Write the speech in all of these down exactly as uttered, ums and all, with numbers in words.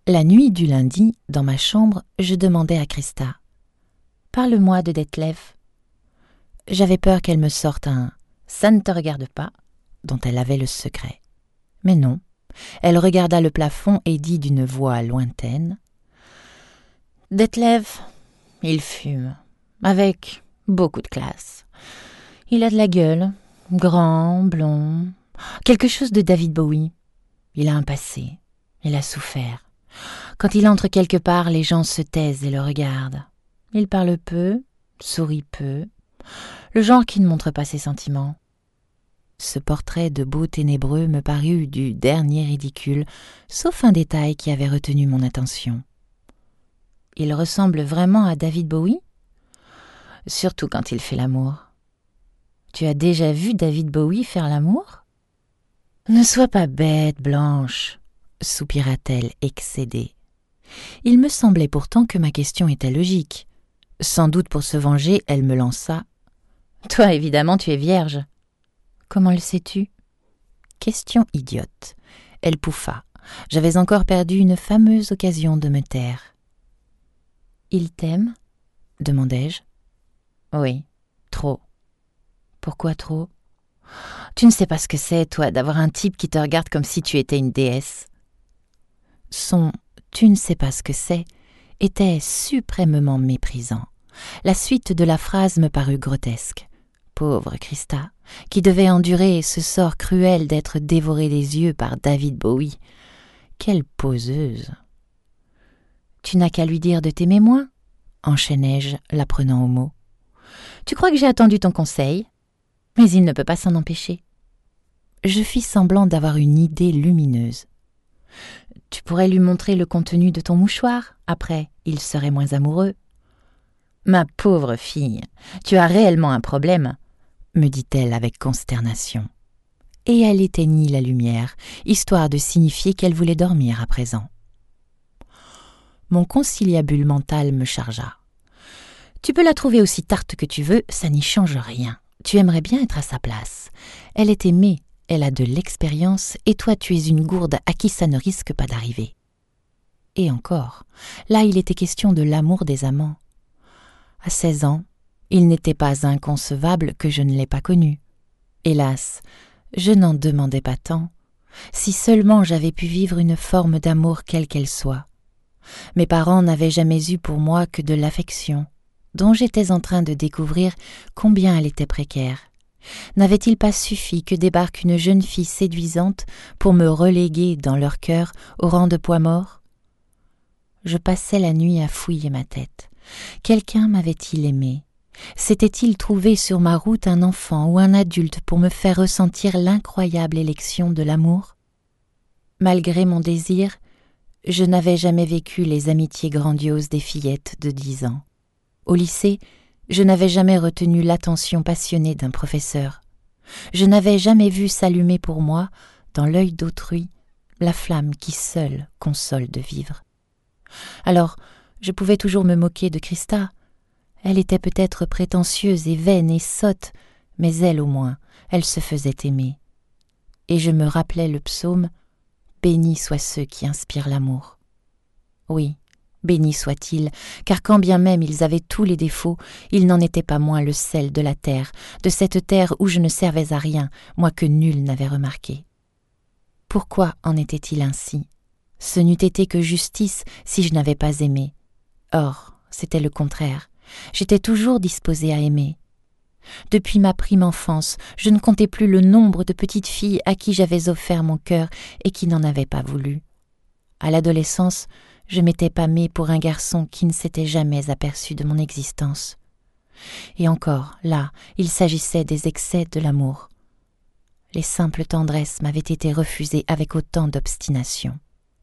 La nuit du lundi, dans ma chambre, je demandai à Christa « Parle-moi de Detlev ». J'avais peur qu'elle me sorte un « ça ne te regarde pas » dont elle avait le secret. Mais non, elle regarda le plafond et dit d'une voix lointaine « Detlev, il fume, avec beaucoup de classe. Il a de la gueule, grand, blond, quelque chose de David Bowie. Il a un passé, il a souffert. Quand il entre quelque part, les gens se taisent et le regardent. Il parle peu, sourit peu, le genre qui ne montre pas ses sentiments. » Ce portrait de beau ténébreux me parut du dernier ridicule, sauf un détail qui avait retenu mon attention. « Il ressemble vraiment à David Bowie ? Surtout quand il fait l'amour. »« Tu as déjà vu David Bowie faire l'amour ? » ?»« Ne sois pas bête, Blanche, » soupira-t-elle excédée. Il me semblait pourtant que ma question était logique. Sans doute pour se venger, elle me lança « Toi, évidemment, tu es vierge. » « Comment le sais-tu » ? Question idiote. Elle pouffa. J'avais encore perdu une fameuse occasion de me taire. « Il t'aime » demandai-je. « Oui, trop. »« Pourquoi trop ?»« Tu ne sais pas ce que c'est, toi, d'avoir un type qui te regarde comme si tu étais une déesse. » Son « tu ne sais pas ce que c'est » était suprêmement méprisant. La suite de la phrase me parut grotesque. Pauvre Christa, qui devait endurer ce sort cruel d'être dévorée des yeux par David Bowie. Quelle poseuse !»« Tu n'as qu'à lui dire de t'aimer moins » enchaînai-je, la prenant au mot. « Tu crois que j'ai attendu ton conseil ? Mais il ne peut pas s'en empêcher. » Je fis semblant d'avoir une idée lumineuse. « Tu pourrais lui montrer le contenu de ton mouchoir, après, il serait moins amoureux. »« Ma pauvre fille, tu as réellement un problème » me dit-elle avec consternation. Et elle éteignit la lumière, histoire de signifier qu'elle voulait dormir à présent. Mon conciliabule mental me chargea. « Tu peux la trouver aussi tarte que tu veux, ça n'y change rien. Tu aimerais bien être à sa place. Elle est aimée, elle a de l'expérience, et toi tu es une gourde à qui ça ne risque pas d'arriver. » Et encore, là il était question de l'amour des amants. À seize ans, il n'était pas inconcevable que je ne l'ai pas connu. Hélas, je n'en demandais pas tant. Si seulement j'avais pu vivre une forme d'amour quelle qu'elle soit. Mes parents n'avaient jamais eu pour moi que de l'affection, dont j'étais en train de découvrir combien elle était précaire. N'avait-il pas suffi que débarque une jeune fille séduisante pour me reléguer dans leur cœur au rang de poids mort ? Je passais la nuit à fouiller ma tête. Quelqu'un m'avait-il aimé ? S'était-il trouvé sur ma route un enfant ou un adulte pour me faire ressentir l'incroyable élection de l'amour ? Malgré mon désir, je n'avais jamais vécu les amitiés grandioses des fillettes de dix ans. Au lycée, je n'avais jamais retenu l'attention passionnée d'un professeur. Je n'avais jamais vu s'allumer pour moi, dans l'œil d'autrui, la flamme qui seule console de vivre. Alors, je pouvais toujours me moquer de Christa. Elle était peut-être prétentieuse et vaine et sotte, mais elle au moins, elle se faisait aimer. Et je me rappelais le psaume « Bénis soient ceux qui inspirent l'amour ». Oui, bénis soient-ils, car quand bien même ils avaient tous les défauts, ils n'en étaient pas moins le sel de la terre, de cette terre où je ne servais à rien, moi que nul n'avait remarqué. Pourquoi en était-il ainsi ? Ce n'eût été que justice si je n'avais pas aimé. Or, c'était le contraire. J'étais toujours disposée à aimer. Depuis ma prime enfance, je ne comptais plus le nombre de petites filles à qui j'avais offert mon cœur et qui n'en avaient pas voulu. À l'adolescence, je m'étais pâmée pour un garçon qui ne s'était jamais aperçu de mon existence. Et encore, là, il s'agissait des excès de l'amour. Les simples tendresses m'avaient été refusées avec autant d'obstination.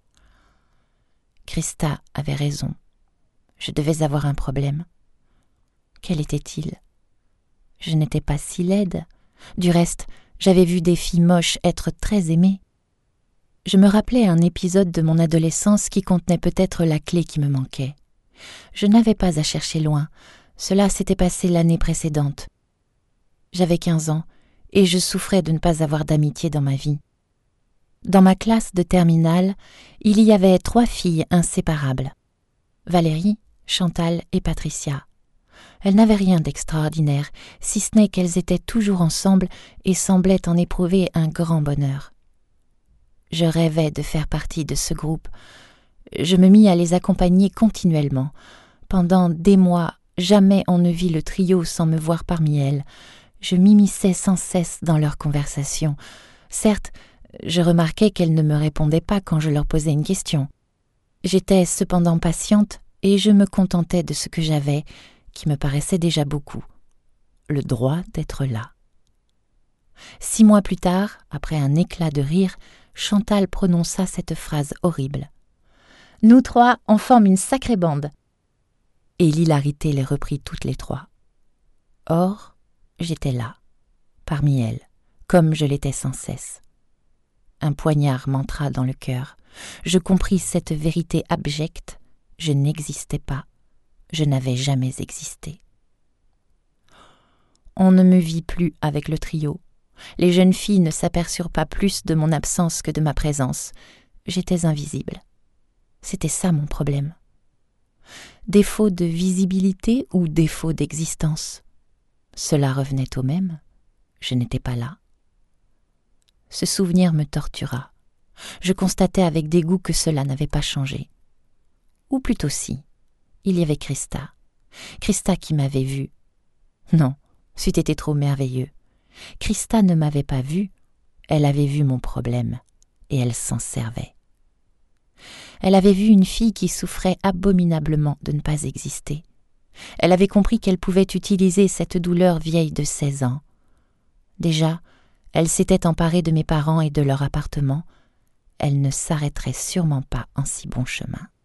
Christa avait raison. Je devais avoir un problème. Quel était-il ? Je n'étais pas si laide. Du reste, j'avais vu des filles moches être très aimées. Je me rappelais un épisode de mon adolescence qui contenait peut-être la clé qui me manquait. Je n'avais pas à chercher loin. Cela s'était passé l'année précédente. J'avais quinze ans et je souffrais de ne pas avoir d'amitié dans ma vie. Dans ma classe de terminale, il y avait trois filles inséparables. Valérie, Chantal et Patricia. Elles n'avaient rien d'extraordinaire, si ce n'est qu'elles étaient toujours ensemble et semblaient en éprouver un grand bonheur. Je rêvais de faire partie de ce groupe. Je me mis à les accompagner continuellement. Pendant des mois, jamais on ne vit le trio sans me voir parmi elles. Je m'immisçais sans cesse dans leurs conversations. Certes, je remarquais qu'elles ne me répondaient pas quand je leur posais une question. J'étais cependant patiente et je me contentais de ce que j'avais, qui me paraissait déjà beaucoup, le droit d'être là. Six mois plus tard, après un éclat de rire, Chantal prononça cette phrase horrible. « Nous trois, on forme une sacrée bande !» Et l'hilarité les reprit toutes les trois. Or, j'étais là, parmi elles, comme je l'étais sans cesse. Un poignard m'entra dans le cœur. Je compris cette vérité abjecte. Je n'existais pas. Je n'avais jamais existé. On ne me vit plus avec le trio. Les jeunes filles ne s'aperçurent pas plus de mon absence que de ma présence. J'étais invisible. C'était ça mon problème. Défaut de visibilité ou défaut d'existence? Cela revenait au même. Je n'étais pas là. Ce souvenir me tortura. Je constatai avec dégoût que cela n'avait pas changé. Ou plutôt si. Il y avait Christa. Christa qui m'avait vue. Non, c'eût été trop merveilleux. Christa ne m'avait pas vue. Elle avait vu mon problème. Et elle s'en servait. Elle avait vu une fille qui souffrait abominablement de ne pas exister. Elle avait compris qu'elle pouvait utiliser cette douleur vieille de seize ans. Déjà, elle s'était emparée de mes parents et de leur appartement. Elle ne s'arrêterait sûrement pas en si bon chemin.